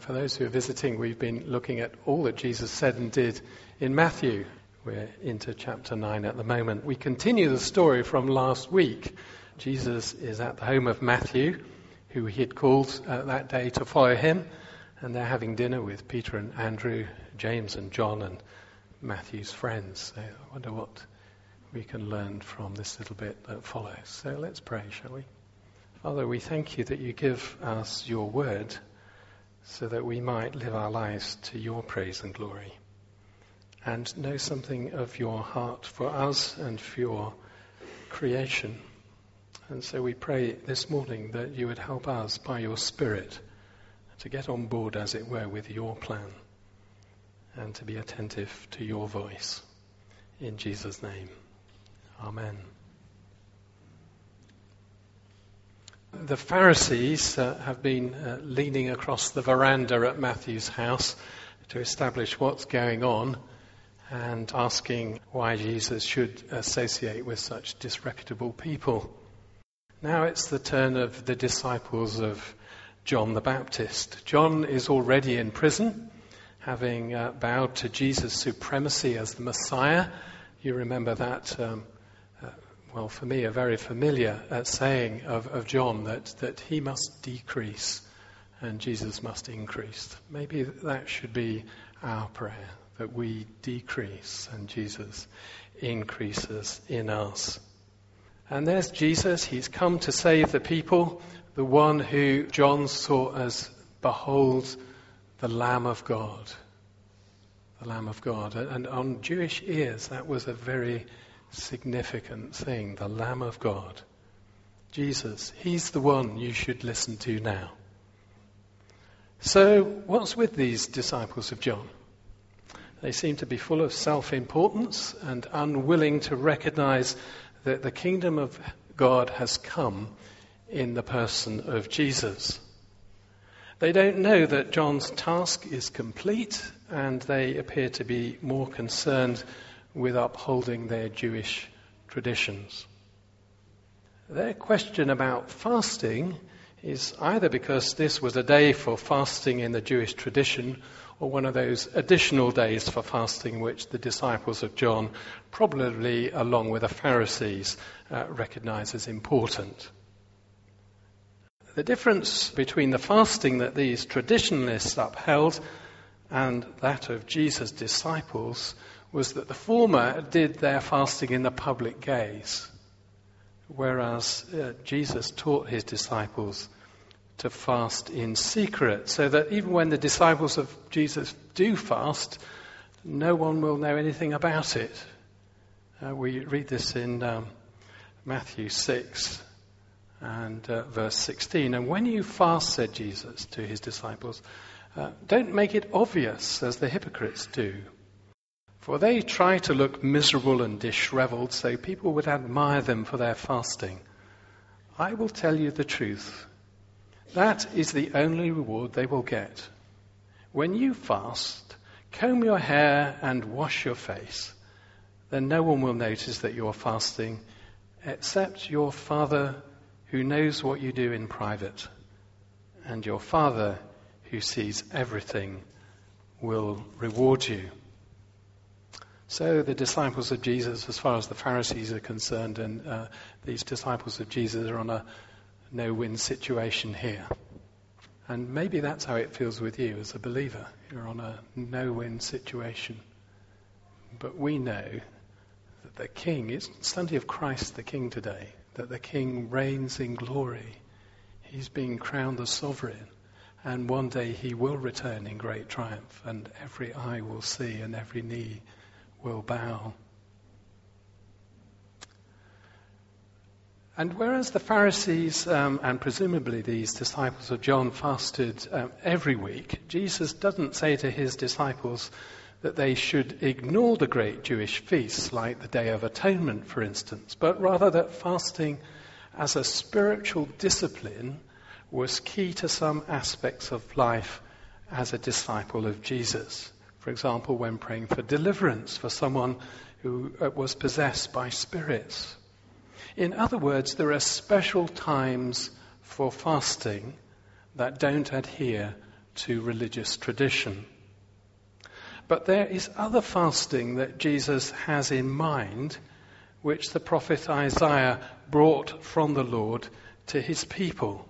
For those who are visiting, we've been looking at all that Jesus said and did in Matthew. We're into chapter 9 at the moment. We continue the story from last week. Jesus is at the home of Matthew, who he had called that day to follow him, and they're having dinner with Peter and Andrew, James and John, and Matthew's friends. So I wonder what we can learn from this little bit that follows. So let's pray, shall we? Father, we thank you that you give us your word so that we might live our lives to your praise and glory and know something of your heart for us and for your creation. And so we pray this morning that you would help us by your Spirit to get on board, as it were, with your plan and to be attentive to your voice. In Jesus' name, amen. The Pharisees have been leaning across the veranda at Matthew's house to establish what's going on and asking why Jesus should associate with such disreputable people. Now it's the turn of the disciples of John the Baptist. John is already in prison, having bowed to Jesus' supremacy as the Messiah. You remember that well, for me, a very familiar saying of John that he must decrease and Jesus must increase. Maybe that should be our prayer, that we decrease and Jesus increases in us. And there's Jesus. He's come to save the people, the one who John saw as, behold, the Lamb of God. The Lamb of God. And on Jewish ears, that was a very significant thing, the Lamb of God. Jesus, he's the one you should listen to now. So, what's with these disciples of John? They seem to be full of self-importance and unwilling to recognize that the kingdom of God has come in the person of Jesus. They don't know that John's task is complete, and they appear to be more concerned with upholding their Jewish traditions. Their question about fasting is either because this was a day for fasting in the Jewish tradition, or one of those additional days for fasting which the disciples of John, probably along with the Pharisees, recognize as important. The difference between the fasting that these traditionalists upheld and that of Jesus' disciples was that the former did their fasting in the public gaze, whereas Jesus taught his disciples to fast in secret, so that even when the disciples of Jesus do fast, no one will know anything about it. We read this in Matthew 6 and verse 16. And when you fast, said Jesus to his disciples, don't make it obvious as the hypocrites do. For they try to look miserable and disheveled so people would admire them for their fasting. I will tell you the truth. That is the only reward they will get. When you fast, comb your hair and wash your face. Then no one will notice that you are fasting except your Father who knows what you do in private. And your Father who sees everything will reward you. So the disciples of Jesus, as far as the Pharisees are concerned, and these disciples of Jesus are on a no-win situation here. And maybe that's how it feels with you as a believer. You're on a no-win situation. But we know that the King, it's Sunday of Christ the King today, that the King reigns in glory. He's being crowned the sovereign. And one day he will return in great triumph, and every eye will see and every knee will bow. And whereas the Pharisees and presumably these disciples of John fasted every week, Jesus doesn't say to his disciples that they should ignore the great Jewish feasts like the Day of Atonement, for instance, but rather that fasting as a spiritual discipline was key to some aspects of life as a disciple of Jesus. For example, when praying for deliverance for someone who was possessed by spirits. In other words, there are special times for fasting that don't adhere to religious tradition. But there is other fasting that Jesus has in mind, which the prophet Isaiah brought from the Lord to his people.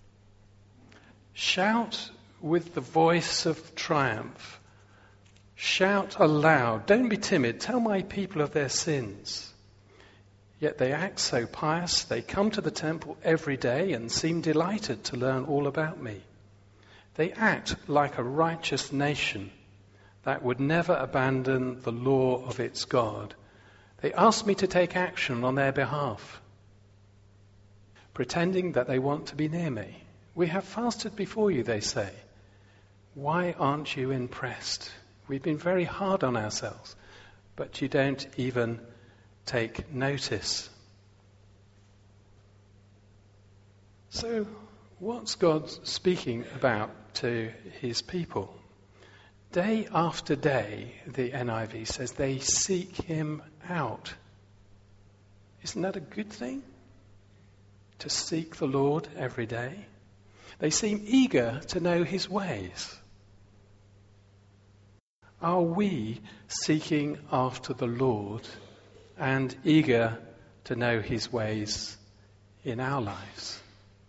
Shout with the voice of triumph. Shout aloud. Don't be timid. Tell my people of their sins. Yet they act so pious. They come to the temple every day and seem delighted to learn all about me. They act like a righteous nation that would never abandon the law of its God. They ask me to take action on their behalf, pretending that they want to be near me. We have fasted before you, they say. Why aren't you impressed? We've been very hard on ourselves, but you don't even take notice. So, what's God speaking about to his people? Day after day, the NIV says, they seek him out. Isn't that a good thing? To seek the Lord every day? They seem eager to know his ways. Are we seeking after the Lord and eager to know his ways in our lives?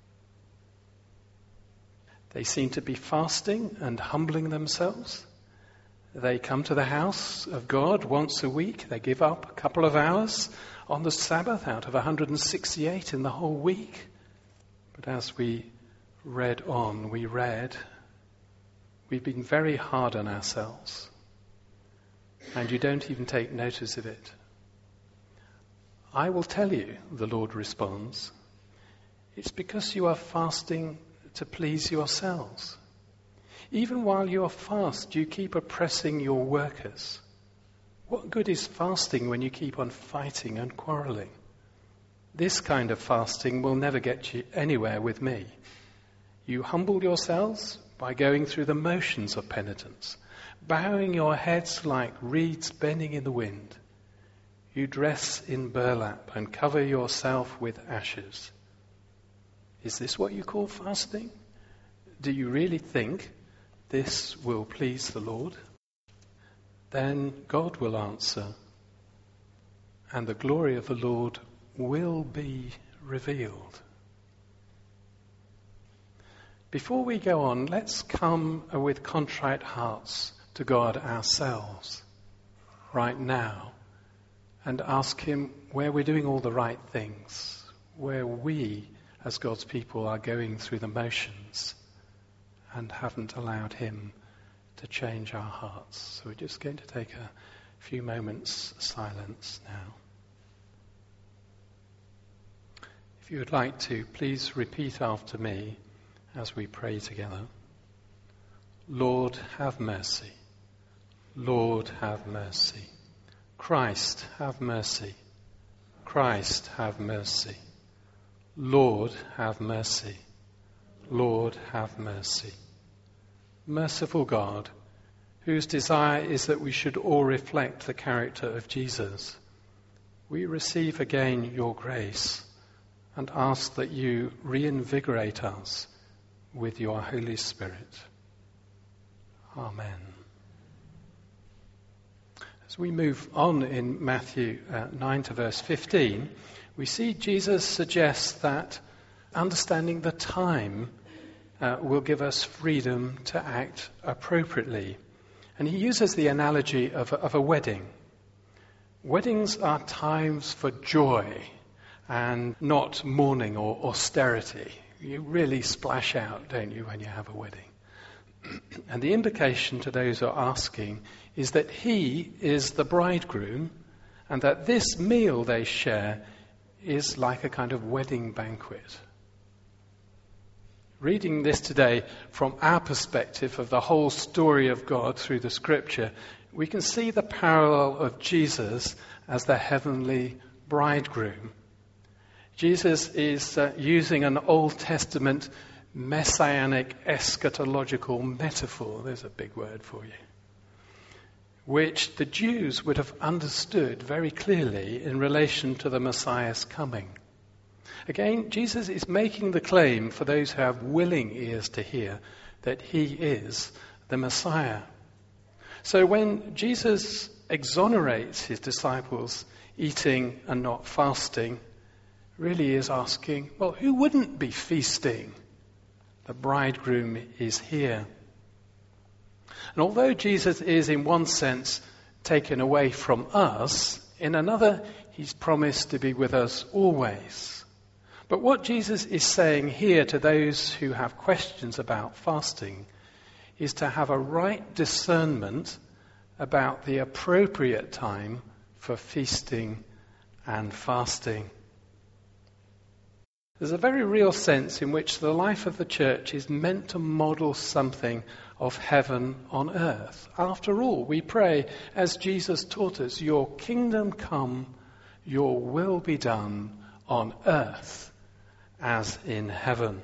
They seem to be fasting and humbling themselves. They come to the house of God once a week. They give up a couple of hours on the Sabbath out of 168 in the whole week. But as we read on, we've been very hard on ourselves. And you don't even take notice of it. I will tell you, the Lord responds, it's because you are fasting to please yourselves. Even while you are fast, you keep oppressing your workers. What good is fasting when you keep on fighting and quarreling? This kind of fasting will never get you anywhere with me. You humble yourselves by going through the motions of penitence, bowing your heads like reeds bending in the wind. You dress in burlap and cover yourself with ashes. Is this what you call fasting? Do you really think this will please the Lord? Then God will answer, and the glory of the Lord will be revealed. Before we go on, let's come with contrite hearts to God ourselves right now and ask him where we're doing all the right things, where we as God's people are going through the motions and haven't allowed him to change our hearts. So we're just going to take a few moments silence now. If you would like to, please repeat after me as we pray together. Lord, have mercy. Lord, have mercy. Christ, have mercy. Christ, have mercy. Lord, have mercy. Lord, have mercy. Merciful God, whose desire is that we should all reflect the character of Jesus, we receive again your grace and ask that you reinvigorate us with your Holy Spirit. Amen. As we move on in Matthew 9 to verse 15, we see Jesus suggests that understanding the time will give us freedom to act appropriately. And he uses the analogy of a wedding. Weddings are times for joy and not mourning or austerity. You really splash out, don't you, when you have a wedding? And the implication to those who are asking is that he is the bridegroom and that this meal they share is like a kind of wedding banquet. Reading this today from our perspective of the whole story of God through the scripture, we can see the parallel of Jesus as the heavenly bridegroom. Jesus is using an Old Testament messianic eschatological metaphor, there's a big word for you, which the Jews would have understood very clearly in relation to the Messiah's coming. Again, Jesus is making the claim for those who have willing ears to hear that he is the Messiah. So when Jesus exonerates his disciples eating and not fasting, really is asking, well, who wouldn't be feasting? The bridegroom is here. And although Jesus is in one sense taken away from us, in another he's promised to be with us always. But what Jesus is saying here to those who have questions about fasting is to have a right discernment about the appropriate time for feasting and fasting. There's a very real sense in which the life of the church is meant to model something of heaven on earth. After all, we pray, as Jesus taught us, your kingdom come, your will be done on earth as in heaven.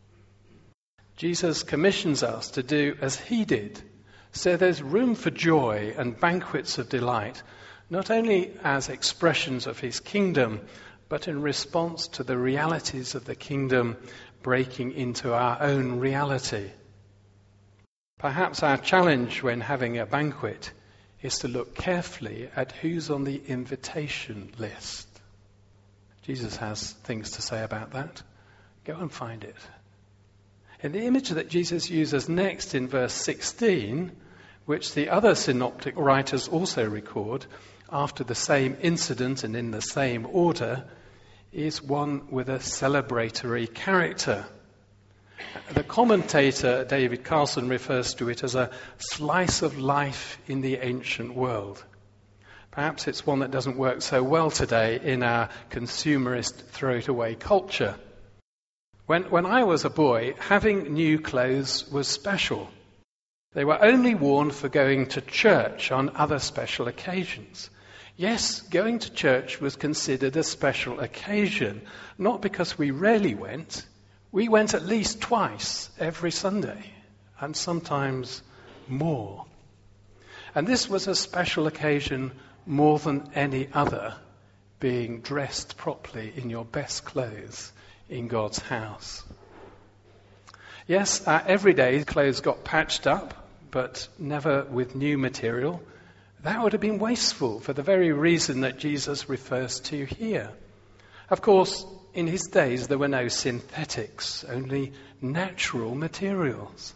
Jesus commissions us to do as he did. So there's room for joy and banquets of delight, not only as expressions of his kingdom, but in response to the realities of the kingdom breaking into our own reality. Perhaps our challenge when having a banquet is to look carefully at who's on the invitation list. Jesus has things to say about that. Go and find it. In the image that Jesus uses next in verse 16, which the other synoptic writers also record, after the same incident and in the same order, is one with a celebratory character. The commentator David Carson refers to it as a slice of life in the ancient world. Perhaps it's one that doesn't work so well today in our consumerist throw-it-away culture. When I was a boy, having new clothes was special. They were only worn for going to church on other special occasions. Yes, going to church was considered a special occasion, not because we rarely went. We went at least twice every Sunday, and sometimes more. And this was a special occasion more than any other, being dressed properly in your best clothes in God's house. Yes, our everyday clothes got patched up, but never with new material. That would have been wasteful for the very reason that Jesus refers to here. Of course, in his days there were no synthetics, only natural materials.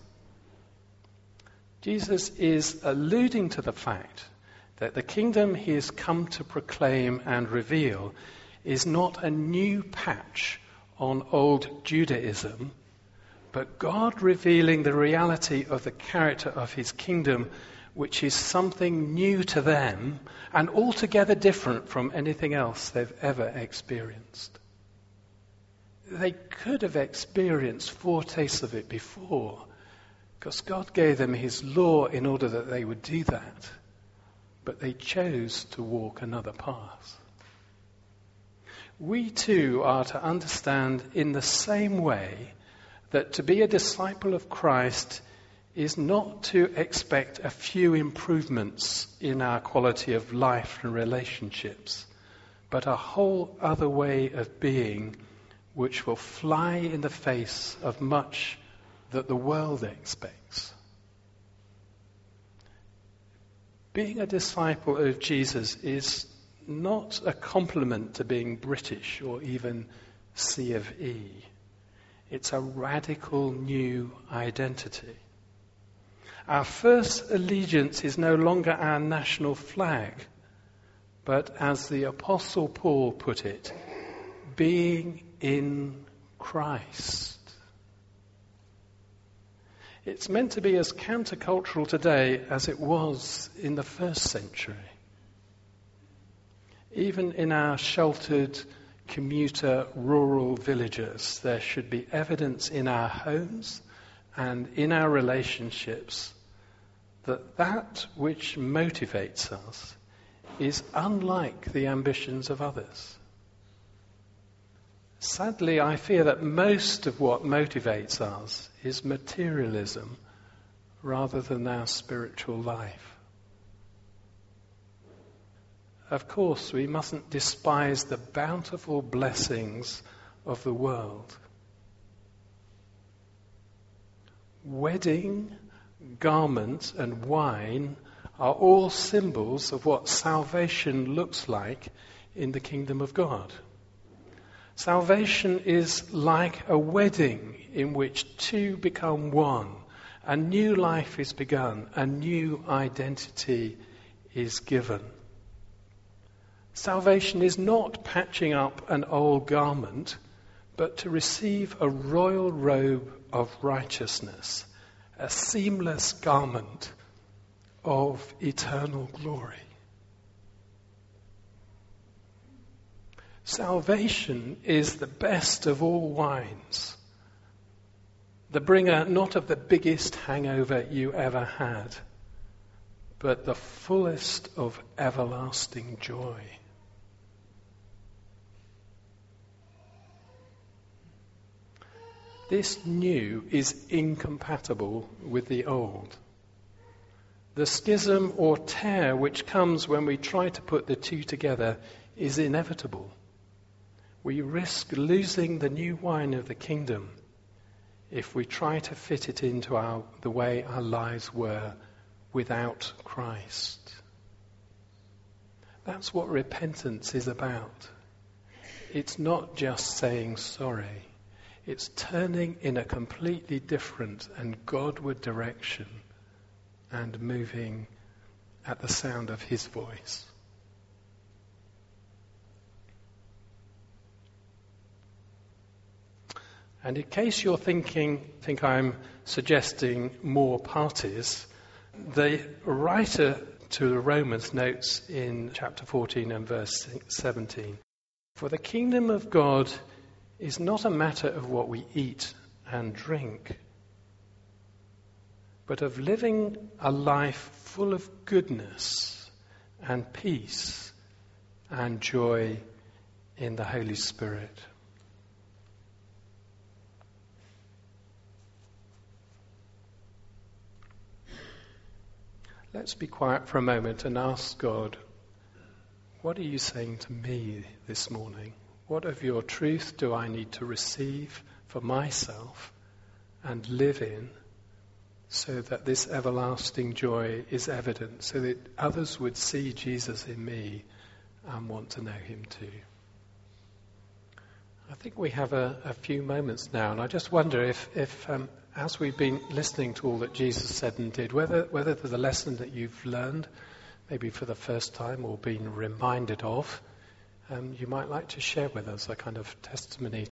Jesus is alluding to the fact that the kingdom he has come to proclaim and reveal is not a new patch on old Judaism, but God revealing the reality of the character of his kingdom, which is something new to them and altogether different from anything else they've ever experienced. They could have experienced foretastes of it before, because God gave them his law in order that they would do that, but they chose to walk another path. We too are to understand in the same way that to be a disciple of Christ is not to expect a few improvements in our quality of life and relationships, but a whole other way of being which will fly in the face of much that the world expects. Being a disciple of Jesus is not a compliment to being British or even C of E. It's a radical new identity. Our first allegiance is no longer our national flag, but as the Apostle Paul put it, being in Christ. It's meant to be as countercultural today as it was in the first century. Even in our sheltered commuter rural villages, there should be evidence in our homes and in our relationships that that which motivates us is unlike the ambitions of others. Sadly, I fear that most of what motivates us is materialism rather than our spiritual life. Of course, we mustn't despise the bountiful blessings of the world. wedding, garment, and wine are all symbols of what salvation looks like in the kingdom of God. Salvation is like a wedding in which two become one. A new life is begun. A new identity is given. Salvation is not patching up an old garment, but to receive a royal robe of righteousness, a seamless garment of eternal glory. Salvation is the best of all wines, the bringer not of the biggest hangover you ever had, but the fullest of everlasting joy. This new is incompatible with the old. The schism or tear which comes when we try to put the two together is inevitable. We risk losing the new wine of the kingdom if we try to fit it into the way our lives were without Christ. That's what repentance is about. It's not just saying sorry. It's turning in a completely different and Godward direction and moving at the sound of his voice. And in case you're think I'm suggesting more parties, the writer to the Romans notes in chapter 14 and verse 17, "For the kingdom of God is not a matter of what we eat and drink, but of living a life full of goodness and peace and joy in the Holy Spirit." Let's be quiet for a moment and ask God, what are you saying to me this morning? What of your truth do I need to receive for myself and live in so that this everlasting joy is evident, so that others would see Jesus in me and want to know him too? I think we have a few moments now, and I just wonder if as we've been listening to all that Jesus said and did, whether there's a lesson that you've learned, maybe for the first time or been reminded of, you might like to share with us a kind of testimony